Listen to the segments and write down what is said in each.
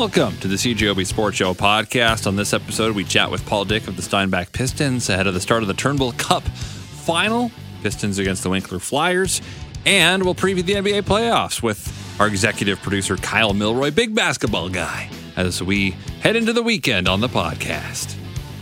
Welcome to the CJOB Sports Show podcast. On this episode, we chat with Paul Dick of the Steinbach Pistons ahead of the start of the Turnbull Cup final. Pistons against the Winkler Flyers. And we'll preview the NBA playoffs with our executive producer, Kyle Milroy, big basketball guy, as we head into the weekend on the podcast.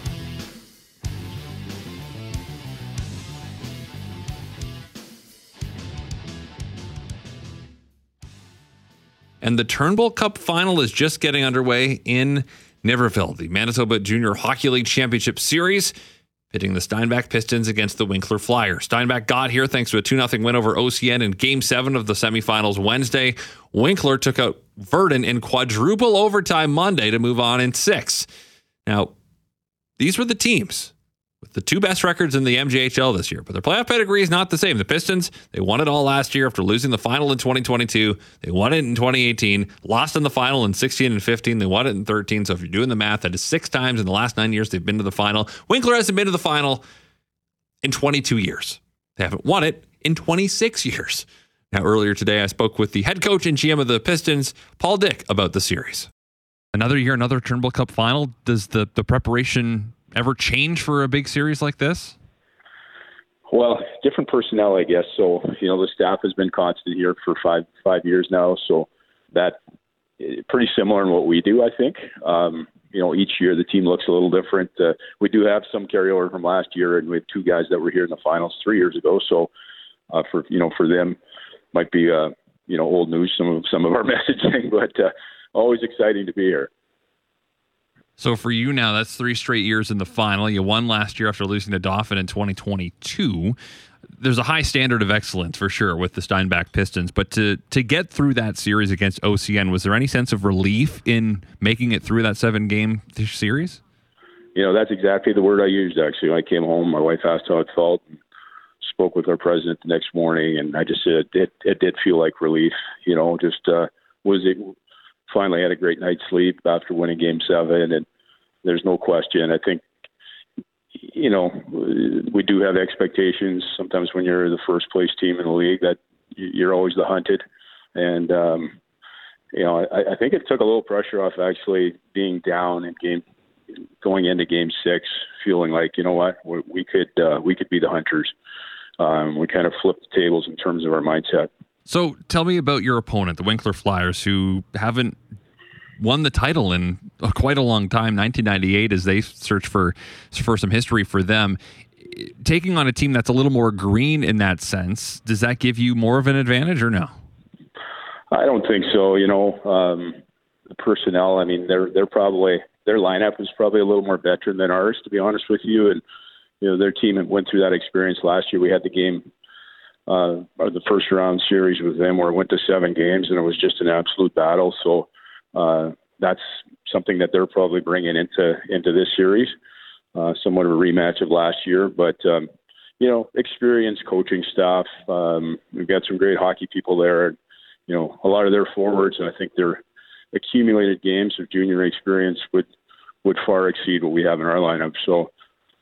And the Turnbull Cup final is just getting underway in Niverville, the Manitoba Junior Hockey League Championship Series, pitting the Steinbach Pistons against the Winkler Flyers. Steinbach got here thanks to a 2-0 win over OCN in Game 7 of the semifinals Wednesday. Winkler took out Verdun in quadruple overtime Monday to move on in 6. Now, these were the teams with the two best records in the MJHL this year, but their playoff pedigree is not the same. The Pistons, they won it all last year after losing the final in 2022. They won it in 2018, lost in the final in 16 and 15. They won it in 13. So if you're doing the math, that is 6 times in the last 9 years they've been to the final. Winkler hasn't been to the final in 22 years. They haven't won it in 26 years. Now, earlier today, I spoke with the head coach and GM of the Pistons, Paul Dick, about the series. Another year, another Turnbull Cup final. Does the preparation ever change for a big series like this? Well, different personnel, I guess. So, the staff has been constant here for five years now. So that pretty similar in what we do, I think. Each year the team looks a little different. We do have some carryover from last year, and we have 2 guys that were here in the finals 3 years ago. So for them might be, old news, some of our messaging, but always exciting to be here. So for you now, that's 3 straight years in the final. You won last year after losing to Dauphin in 2022. There's a high standard of excellence for sure with the Steinbach Pistons, but to get through that series against OCN, was there any sense of relief in making it through that 7-game series? That's exactly the word I used, actually. When I came home, my wife asked how it felt, and spoke with our president the next morning, and I just said it did feel like relief. Finally had a great night's sleep after winning Game 7, and there's no question. I think, we do have expectations sometimes when you're the first place team in the league that you're always the hunted. And, I think it took a little pressure off actually being down in going into Game 6, feeling like, we could be the hunters. We kind of flipped the tables in terms of our mindset. So tell me about your opponent, the Winkler Flyers, who haven't won the title in quite a long time, 1998, as they search for some history for them. Taking on a team that's a little more green in that sense, does that give you more of an advantage or no? I don't think so. The personnel, their lineup is probably a little more veteran than ours, to be honest with you. And, their team went through that experience last year. We had the game, the first round series with them where it went to 7 games, and it was just an absolute battle. So that's something that they're probably bringing into this series, somewhat of a rematch of last year. But experienced coaching staff. We've got some great hockey people there. A lot of their forwards, and I think their accumulated games of junior experience would far exceed what we have in our lineup. So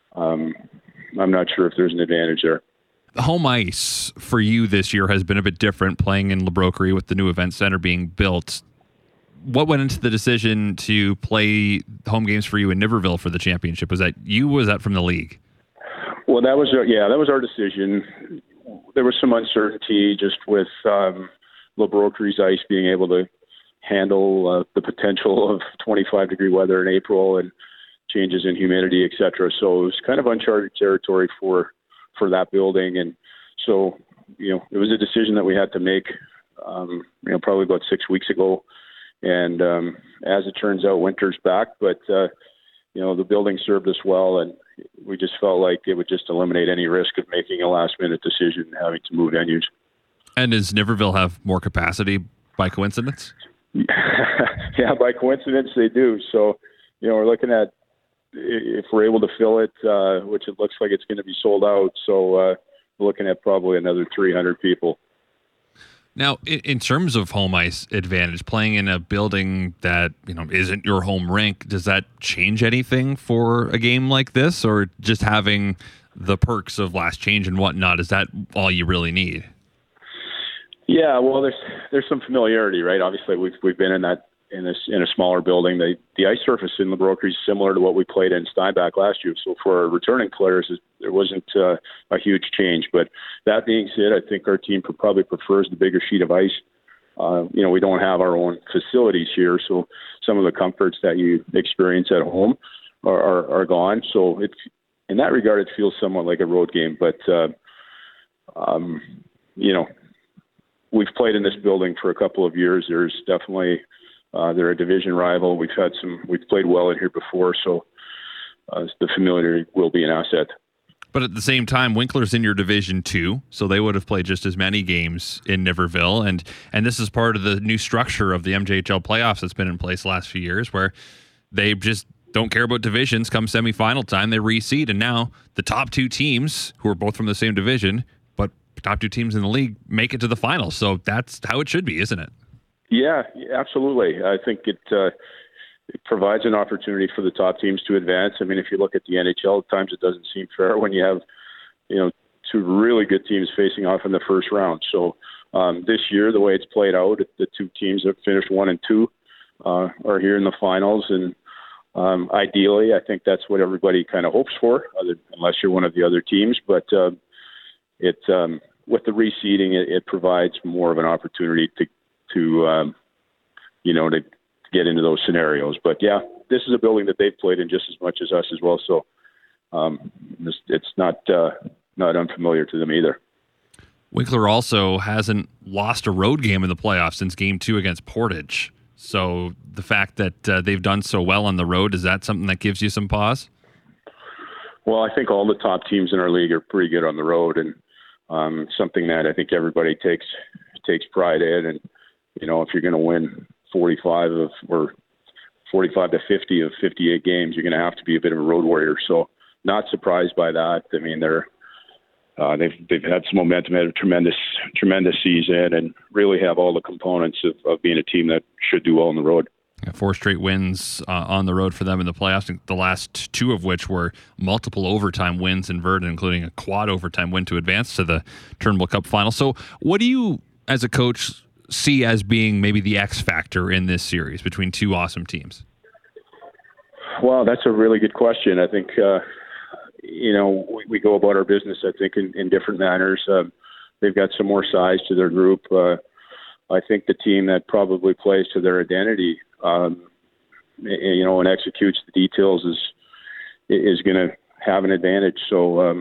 I'm not sure if there's an advantage there. The home ice for you this year has been a bit different, playing in Le Broquerie with the new event center being built. What went into the decision to play home games for you in Niverville for the championship? Was that you? Was that from the league? Well, that was our decision. There was some uncertainty just with Le Broquerie's ice being able to handle the potential of 25-degree weather in April and changes in humidity, et cetera. So it was kind of uncharted territory for that building. And so, it was a decision that we had to make, probably about 6 weeks ago. And as it turns out, winter's back, but, the building served us well, and we just felt like it would just eliminate any risk of making a last-minute decision and having to move venues. And does Niverville have more capacity by coincidence? Yeah, by coincidence they do. So, we're looking at if we're able to fill it, which it looks like it's going to be sold out. So we're looking at probably another 300 people. Now, in terms of home ice advantage, playing in a building that isn't your home rink, does that change anything for a game like this, or just having the perks of last change and whatnot, is that all you really need? Yeah, well, there's some familiarity, right? Obviously, we've been in that in a smaller building. The ice surface in the Brokery is similar to what we played in Steinbach last year. So for our returning players, there wasn't a huge change. But that being said, I think our team probably prefers the bigger sheet of ice. We don't have our own facilities here, so some of the comforts that you experience at home are gone. So in that regard, it feels somewhat like a road game. But we've played in this building for a couple of years. There's definitely they're a division rival. We've played well in here before, so the familiarity will be an asset. But at the same time, Winkler's in your Division 2, so they would have played just as many games in Niverville. And this is part of the new structure of the MJHL playoffs that's been in place the last few years, where they just don't care about divisions. Come semifinal time, they reseed. And now the top two teams, who are both from the same division, but top two teams in the league, make it to the finals. So that's how it should be, isn't it? Yeah, absolutely. I think it provides an opportunity for the top teams to advance. I mean, if you look at the NHL, at times it doesn't seem fair when you have, two really good teams facing off in the first round. So this year, the way it's played out, the two teams that finished 1 and 2 are here in the finals. And ideally, I think that's what everybody kind of hopes for, unless you're one of the other teams. But with the reseeding, it provides more of an opportunity to get into those scenarios. But yeah, this is a building that they've played in just as much as us as well. So it's not unfamiliar to them either. Winkler also hasn't lost a road game in the playoffs since Game 2 against Portage. So the fact that they've done so well on the road, is that something that gives you some pause? Well, I think all the top teams in our league are pretty good on the road, and something that I think everybody takes pride in. And if you're going to win 45 to 50 of 58 games, you're going to have to be a bit of a road warrior. So not surprised by that. I mean, they've had some momentum, had a tremendous season, and really have all the components of being a team that should do well on the road. 4 straight wins on the road for them in the playoffs, the last 2 of which were multiple overtime wins in Verdun, including a quad overtime win to advance to the Turnbull Cup final. So what do you, as a coach, see as being maybe the X factor in this series between two awesome teams? Well, that's a really good question. I think, we go about our business, I think, in different manners. They've got some more size to their group. I think the team that probably plays to their identity, and executes the details is going to have an advantage. So,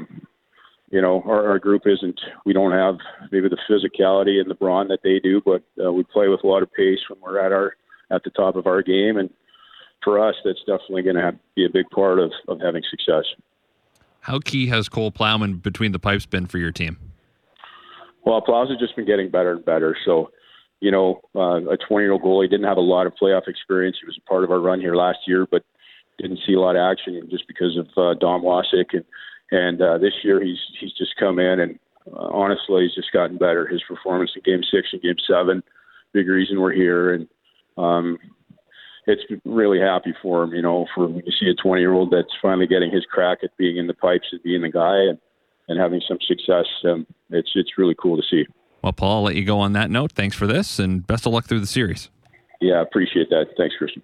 our group we don't have maybe the physicality and the brawn that they do, but we play with a lot of pace when we're at the top of our game. And for us, that's definitely going to be a big part of having success. How key has Cole Plowman between the pipes been for your team? Well, Plow's has just been getting better and better. So, a 20-year-old goalie, didn't have a lot of playoff experience. He was a part of our run here last year, but didn't see a lot of action just because of Dom Wasik. And this year he's just come in, and honestly, he's just gotten better. His performance in Game 6 and Game 7, big reason we're here. And it's really happy for him, for when you see a 20-year-old that's finally getting his crack at being in the pipes and being the guy and having some success. It's really cool to see. Well, Paul, I'll let you go on that note. Thanks for this, and best of luck through the series. Yeah, appreciate that. Thanks, Christian.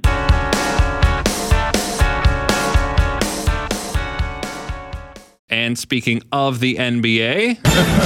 And speaking of the NBA,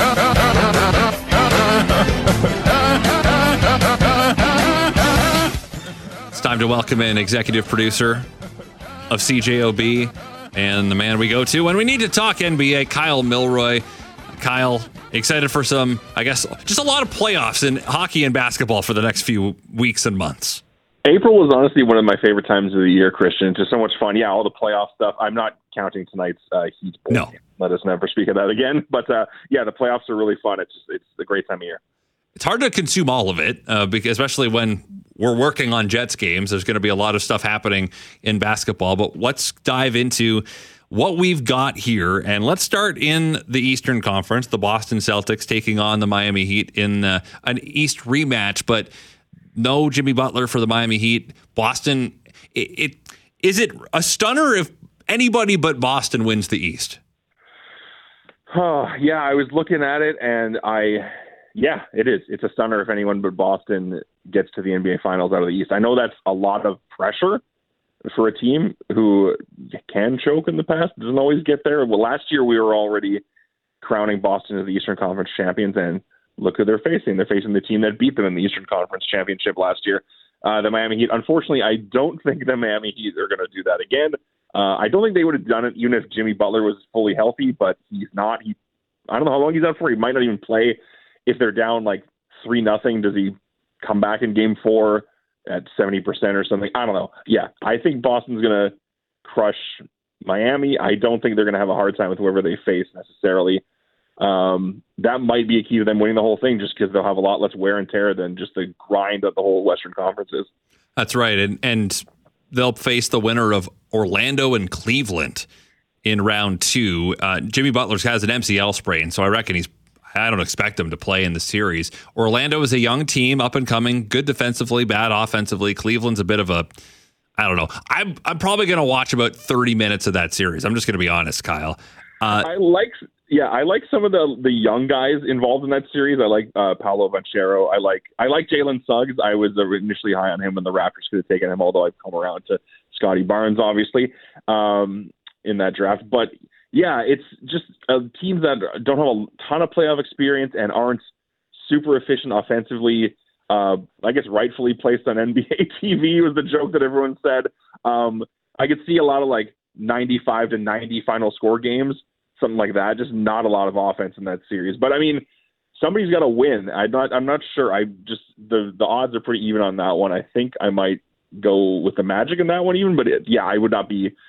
it's time to welcome in executive producer of CJOB and the man we go to when we need to talk NBA, Kyle Milroy. Kyle, excited for some, I guess, just a lot of playoffs in hockey and basketball for the next few weeks and months. April was honestly one of my favorite times of the year, Christian. Just so much fun. Yeah, all the playoff stuff. I'm not counting tonight's Heat Bowl. No. Let us never speak of that again. But yeah, the playoffs are really fun. It's a great time of year. It's hard to consume all of it, because especially when we're working on Jets games. There's going to be a lot of stuff happening in basketball. But let's dive into what we've got here. And let's start in the Eastern Conference. The Boston Celtics taking on the Miami Heat in an East rematch. But no Jimmy Butler for the Miami Heat. Boston, is it a stunner if anybody but Boston wins the East? Oh, yeah, I was looking at it, and Yeah, it is. It's a stunner if anyone but Boston gets to the NBA Finals out of the East. I know that's a lot of pressure for a team who can choke in the past, doesn't always get there. Well, last year we were already crowning Boston as the Eastern Conference champions, and look who they're facing. They're facing the team that beat them in the Eastern Conference championship last year, the Miami Heat. Unfortunately, I don't think the Miami Heat are going to do that again. I don't think they would have done it even if Jimmy Butler was fully healthy, but he's not. I don't know how long he's out for. He might not even play. If they're down like 3-0, does he come back in game 4 at 70% or something? I don't know. Yeah, I think Boston's going to crush Miami. I don't think they're going to have a hard time with whoever they face necessarily. That might be a key to them winning the whole thing, just because they'll have a lot less wear and tear than just the grind that the whole Western Conference is. That's right. And they'll face the winner of Orlando and Cleveland in round 2. Jimmy Butler has an MCL sprain, so I reckon I don't expect him to play in the series. Orlando is a young team, up and coming, good defensively, bad offensively. Cleveland's a bit of a, I don't know. I'm probably going to watch about 30 minutes of that series. I'm just going to be honest, Kyle. I like some of the young guys involved in that series. I like Paolo Banchero. I like Jalen Suggs. I was initially high on him when the Raptors could have taken him, although I've come around to Scotty Barnes, obviously, in that draft. But yeah, it's just teams that don't have a ton of playoff experience and aren't super efficient offensively. I guess rightfully placed on NBA TV was the joke that everyone said. I could see a lot of like 95-90 final score games, something like that. Just not a lot of offense in that series. But I mean, somebody's got to win. I'm not sure. The odds are pretty even on that one. I think I might go with the Magic in that one even. But I would not be,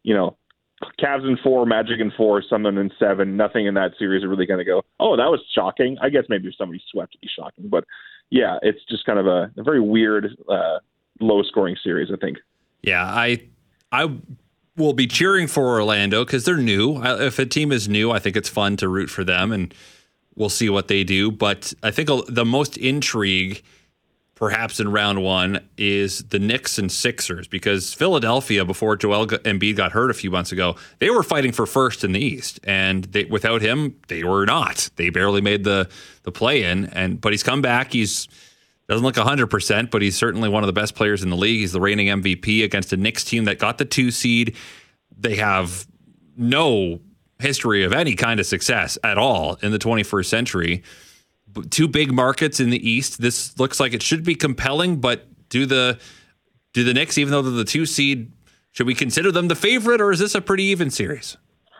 Cavs in 4, Magic in 4, Suns in 7. Nothing in that series is really going to go, oh, that was shocking. I guess maybe if somebody swept, it'd be shocking. But yeah, it's just kind of a very weird, low-scoring series, I think. Yeah, I will be cheering for Orlando because they're new. If a team is new, I think it's fun to root for them, and we'll see what they do. But I think the most intrigue, perhaps in round 1, is the Knicks and Sixers, because Philadelphia, before Joel Embiid got hurt a few months ago, they were fighting for first in the East, and without him, they were not. They barely made the play-in, but he's come back. Doesn't look 100%, but he's certainly one of the best players in the league. He's the reigning MVP against a Knicks team that got the 2 seed. They have no history of any kind of success at all in the 21st century. 2 big markets in the East. This looks like it should be compelling, but do the Knicks, even though they're the 2 seed, should we consider them the favorite, or is this a pretty even series?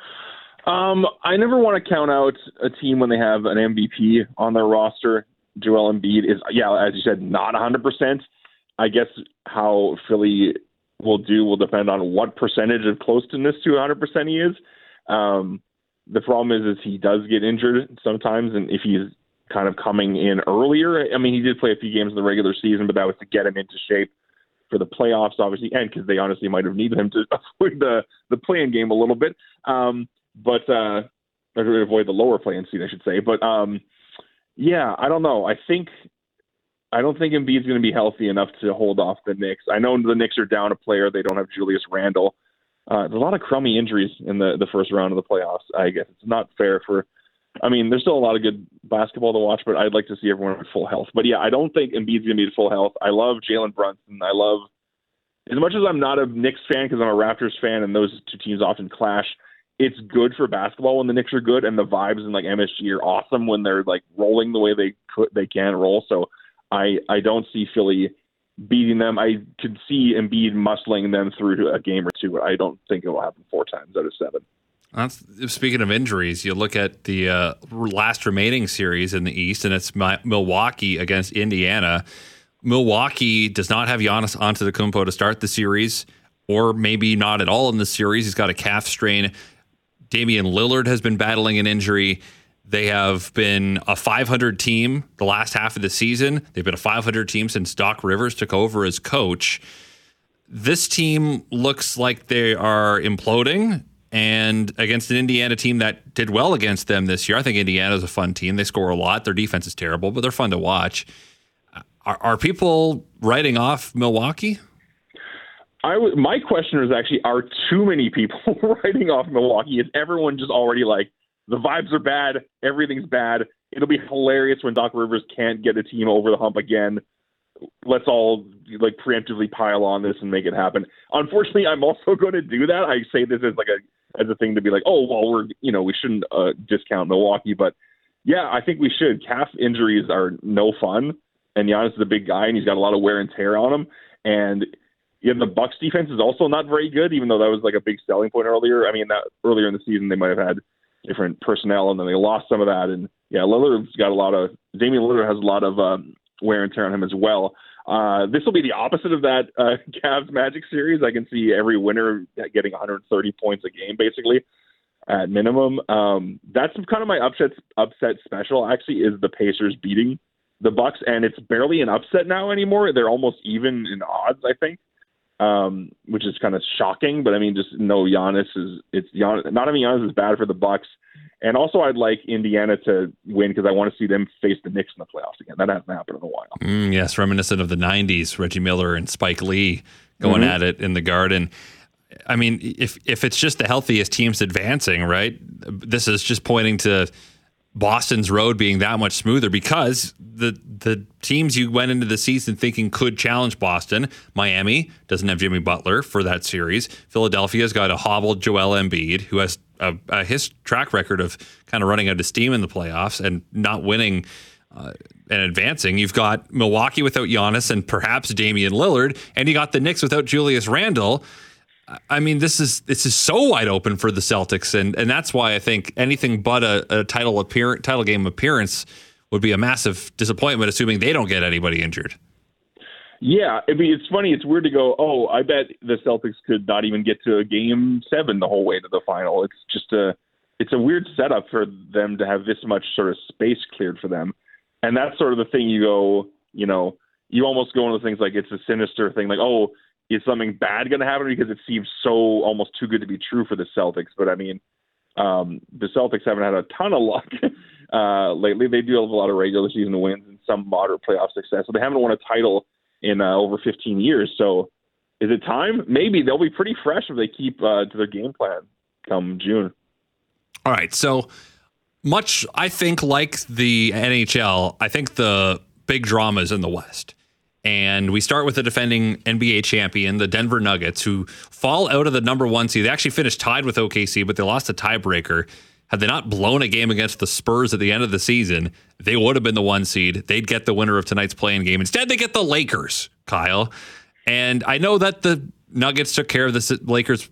I never want to count out a team when they have an MVP on their roster. Joel Embiid is, as you said, not 100%. I guess how Philly will do will depend on what percentage of closeness to 100% he is. The problem is he does get injured sometimes, and if he's kind of coming in earlier, I mean, he did play a few games in the regular season, but that was to get him into shape for the playoffs, obviously, and because they honestly might have needed him to avoid the play-in game a little bit, or to avoid the lower play-in seed, I should say. But yeah, I don't know. I don't think Embiid's going to be healthy enough to hold off the Knicks. I know the Knicks are down a player. They don't have Julius Randle. There's a lot of crummy injuries in the first round of the playoffs. I guess it's not fair there's still a lot of good basketball to watch, but I'd like to see everyone at full health. But yeah, I don't think Embiid's going to be at full health. I love Jalen Brunson. As much as I'm not a Knicks fan because I'm a Raptors fan and those 2 teams often clash, it's good for basketball when the Knicks are good, and the vibes in like MSG are awesome when they're like rolling the way they can roll. So I don't see Philly beating them. I could see Embiid muscling them through to a game or 2. I don't think it will happen 4 times out of 7. Speaking of injuries, you look at the last remaining series in the East, and it's Milwaukee against Indiana. Milwaukee does not have Giannis Antetokounmpo to start the series, or maybe not at all in the series. He's got a calf strain. Damian Lillard has been battling an injury. They have been a 500 team the last half of the season. They've been a 500 team since Doc Rivers took over as coach. This team looks like they are imploding, and against an Indiana team that did well against them this year. I think Indiana's a fun team. They score a lot. Their defense is terrible, but they're fun to watch. Are people writing off Milwaukee? My question is actually, are too many people writing off Milwaukee? Is everyone just already like, the vibes are bad, everything's bad, it'll be hilarious when Doc Rivers can't get a team over the hump again. Let's all like preemptively pile on this and make it happen. Unfortunately, I'm also going to do that. I say this as as a thing to be like, oh, well, we shouldn't discount Milwaukee, but yeah, I think we should. Calf injuries are no fun, and Giannis is a big guy, and he's got a lot of wear and tear on him. And the Bucks defense is also not very good, even though that was like a big selling point earlier. I mean, that earlier in the season they might have had different personnel, and then they lost some of that. And yeah, Damian Lillard has a lot of wear and tear on him as well. This will be the opposite of that Cavs Magic series. I can see every winner getting 130 points a game, basically, at minimum. That's kind of my upset special, actually, is the Pacers beating the Bucks, and it's barely an upset now anymore. They're almost even in odds, I think, which is kind of shocking. But I mean, just no, Giannis not having Giannis is bad for the Bucks. And also, I'd like Indiana to win because I want to see them face the Knicks in the playoffs again. That hasn't happened in a while. Yes, reminiscent of the 90s, Reggie Miller and Spike Lee going at it in the Garden. I mean, if it's just the healthiest teams advancing, right, this is just pointing to Boston's road being that much smoother because the teams you went into the season thinking could challenge Boston, Miami doesn't have Jimmy Butler for that series. Philadelphia's got a hobbled Joel Embiid, who has his track record of kind of running out of steam in the playoffs and not winning and advancing. You've got Milwaukee without Giannis and perhaps Damian Lillard, and you got the Knicks without Julius Randle. I mean, this is so wide open for the Celtics, and that's why I think anything but a title game appearance would be a massive disappointment, assuming they don't get anybody injured. Yeah, I mean, it's funny. It's weird to go, oh, I bet the Celtics could not even get to a Game 7 the whole way to the final. It's just it's a weird setup for them to have this much sort of space cleared for them. And that's sort of the thing you go, you almost go into things like it's a sinister thing, like, oh, is something bad going to happen? Because it seems so almost too good to be true for the Celtics. But I mean, the Celtics haven't had a ton of luck lately. They do have a lot of regular season wins and some moderate playoff success. So they haven't won a title in over 15 years. So is it time? Maybe they'll be pretty fresh if they keep to their game plan come June. All right. So much, I think, like the NHL, I think the big drama is in the West. And we start with the defending NBA champion, the Denver Nuggets, who fall out of the number 1 seed. They actually finished tied with OKC, but they lost a tiebreaker. Had they not blown a game against the Spurs at the end of the season, they would have been the 1 seed. They'd get the winner of tonight's play-in game. Instead, they get the Lakers, Kyle. And I know that the Nuggets took care of the Lakers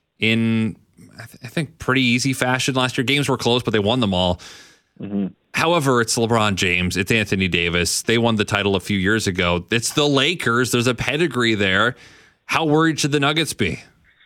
in, I think, pretty easy fashion last year. Games were close, but they won them all. Mm-hmm. However, it's LeBron James. It's Anthony Davis. They won the title a few years ago. It's the Lakers. There's a pedigree there. How worried should the Nuggets be?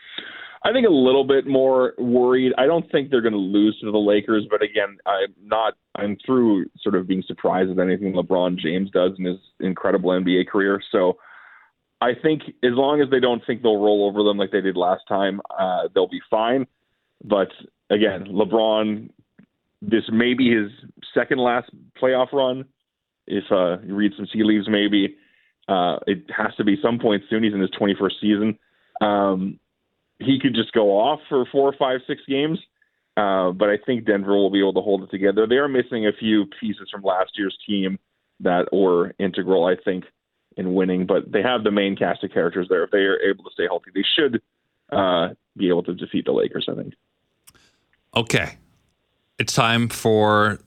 I think a little bit more worried. I don't think they're going to lose to the Lakers, but again, I'm through sort of being surprised at anything LeBron James does in his incredible NBA career. So I think as long as they don't think they'll roll over them like they did last time, they'll be fine. But again, LeBron, this may be his second last playoff run. If you read some tea leaves, maybe it has to be some point soon. He's in his 21st season. He could just go off for 4, 5, 6 games. But I think Denver will be able to hold it together. They are missing a few pieces from last year's team that were integral, I think, in winning. But they have the main cast of characters there. If they are able to stay healthy, they should be able to defeat the Lakers, I think. Okay. It's time for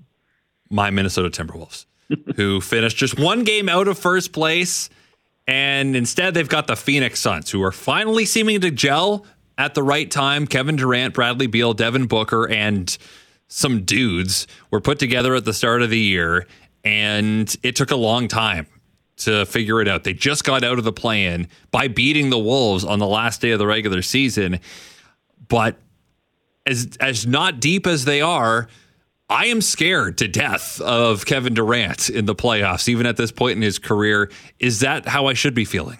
my Minnesota Timberwolves, who finished just 1 game out of first place. And instead, they've got the Phoenix Suns, who are finally seeming to gel at the right time. Kevin Durant, Bradley Beal, Devin Booker, and some dudes were put together at the start of the year. And it took a long time to figure it out. They just got out of the play-in by beating the Wolves on the last day of the regular season. But as not deep as they are, I am scared to death of Kevin Durant in the playoffs, even at this point in his career. Is that how I should be feeling?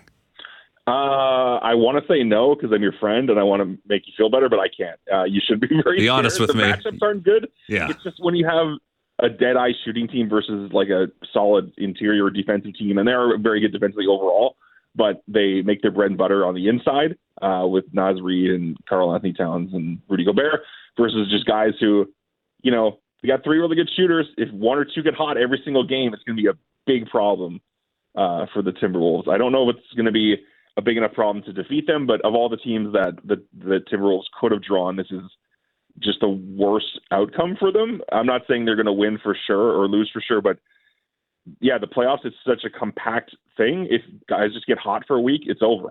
I want to say no because I'm your friend and I want to make you feel better, but I can't. You should be very Be honest with me. The matchups aren't good. Yeah. It's just when you have a dead-eye shooting team versus like a solid interior defensive team, and they're very good defensively overall, but they make their bread and butter on the inside with Naz Reid and Karl Anthony Towns and Rudy Gobert versus just guys who, we got 3 really good shooters. If 1 or 2 get hot every single game, it's going to be a big problem for the Timberwolves. I don't know if it's going to be a big enough problem to defeat them, but of all the teams that the Timberwolves could have drawn, this is just the worst outcome for them. I'm not saying they're going to win for sure or lose for sure, but yeah, the playoffs is such a compact thing. If guys just get hot for a week, it's over.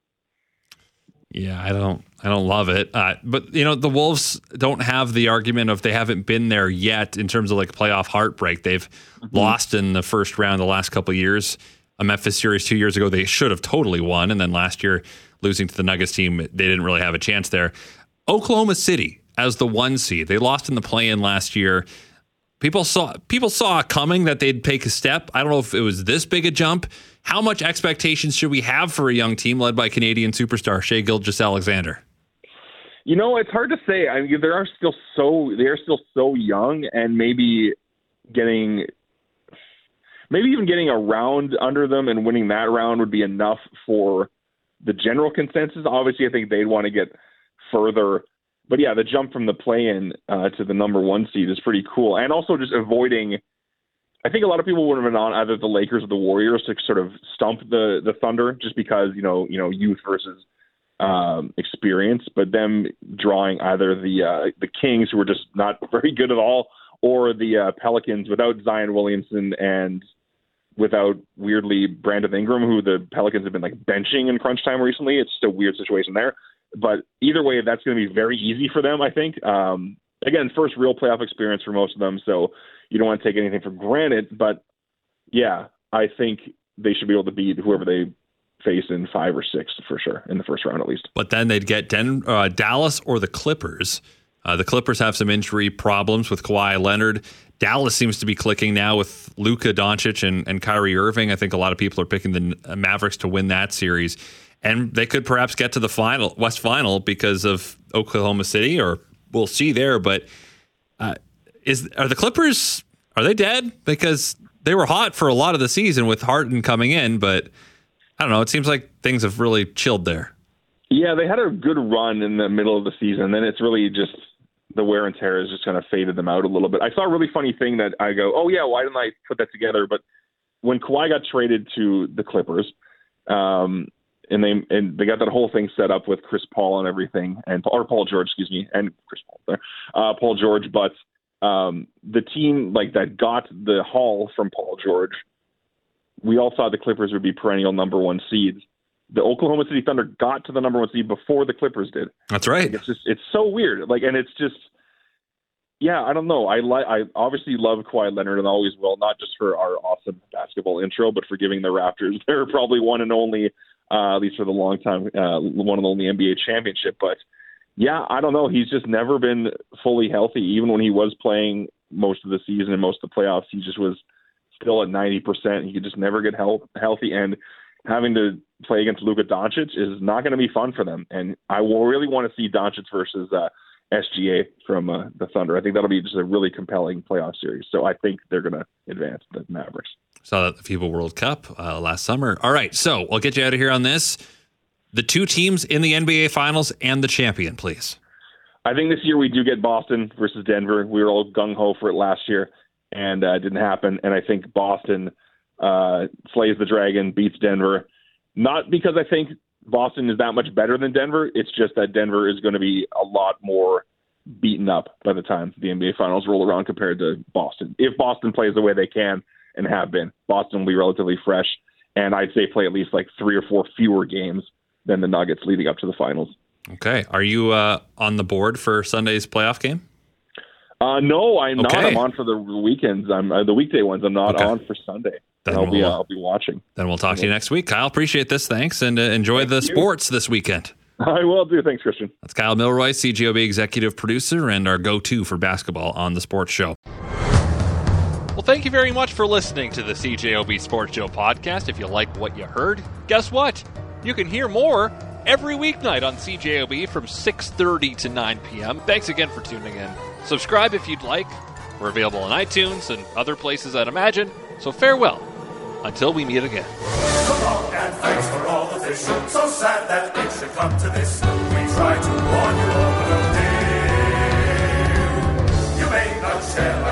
Yeah, I don't love it. But the Wolves don't have the argument of they haven't been there yet in terms of like playoff heartbreak. They've lost in the first round the last couple of years. A Memphis series 2 years ago, they should have totally won. And then last year, losing to the Nuggets team, they didn't really have a chance there. Oklahoma City as the 1 seed. They lost in the play-in last year. People saw it coming that they'd take a step. I don't know if it was this big a jump. How much expectations should we have for a young team led by Canadian superstar Shai Gilgeous-Alexander? It's hard to say. I mean, they are still so young, and maybe even getting a round under them and winning that round would be enough for the general consensus. Obviously, I think they'd want to get further. But yeah, the jump from the play-in to the number 1 seed is pretty cool. And also just avoiding, I think a lot of people would have been on either the Lakers or the Warriors to sort of stump the Thunder just because, youth versus experience, but them drawing either the Kings, who were just not very good at all, or the Pelicans without Zion Williamson and without, weirdly, Brandon Ingram, who the Pelicans have been like benching in crunch time recently. It's just a weird situation there. But either way, that's going to be very easy for them, I think. Again, first real playoff experience for most of them, so you don't want to take anything for granted. But, yeah, I think they should be able to beat whoever they face in 5 or 6 for sure, in the first round at least. But then they'd get Dallas or the Clippers. The Clippers have some injury problems with Kawhi Leonard. Dallas seems to be clicking now with Luka Doncic and Kyrie Irving. I think a lot of people are picking the Mavericks to win that series. And they could perhaps get to the West Final because of Oklahoma City, or we'll see there. But are the Clippers, are they dead? Because they were hot for a lot of the season with Harden coming in, but I don't know. It seems like things have really chilled there. Yeah, they had a good run in the middle of the season. And then it's really just the wear and tear has just kind of faded them out a little bit. I saw a really funny thing that I go, oh, yeah, why didn't I put that together? But when Kawhi got traded to the Clippers, and they got that whole thing set up with Chris Paul and everything, or Paul George, and Chris Paul there, Paul George. But the team that got the haul from Paul George, we all thought the Clippers would be perennial number 1 seeds. The Oklahoma City Thunder got to the number 1 seed before the Clippers did. That's right. It's so weird. And it's just, yeah, I don't know. I obviously love Kawhi Leonard and always will, not just for our awesome basketball intro, but for giving the Raptors their probably one and only. At least for the long time, one and only NBA championship. But, yeah, I don't know. He's just never been fully healthy. Even when he was playing most of the season and most of the playoffs, he just was still at 90%. He could just never get healthy. And having to play against Luka Doncic is not going to be fun for them. And I will really want to see Doncic versus SGA from the Thunder. I think that'll be just a really compelling playoff series. So I think they're going to advance the Mavericks. Saw that at the FIBA World Cup last summer. All right, so I'll get you out of here on this. The 2 teams in the NBA Finals and the champion, please. I think this year we do get Boston versus Denver. We were all gung-ho for it last year, and it didn't happen. And I think Boston slays the dragon, beats Denver. Not because I think Boston is that much better than Denver. It's just that Denver is going to be a lot more beaten up by the time the NBA Finals roll around compared to Boston. If Boston plays the way they can and have been, Boston will be relatively fresh, and I'd say play at least 3 or 4 fewer games than the Nuggets leading up to the finals. Okay. Are you on the board for Sunday's playoff game? No, I'm not. I'm on for the weekends. I'm the weekday ones. I'm not on for Sunday. I'll be watching. Then we'll talk to you next week. Kyle, appreciate this. Thanks, and enjoy the sports this weekend. I will do. Thanks, Christian. That's Kyle Milroy, CJOB executive producer and our go-to for basketball on the Sports Show. Well, thank you very much for listening to the CJOB Sports Show podcast. If you like what you heard, guess what? You can hear more every weeknight on CJOB from 6:30 to 9 p.m. Thanks again for tuning in. Subscribe if you'd like. We're available on iTunes and other places, I'd imagine. So farewell until we meet again. So long and thanks for all of this. So sad that it should come to this. We try to warn you all, but oh dear. You may not share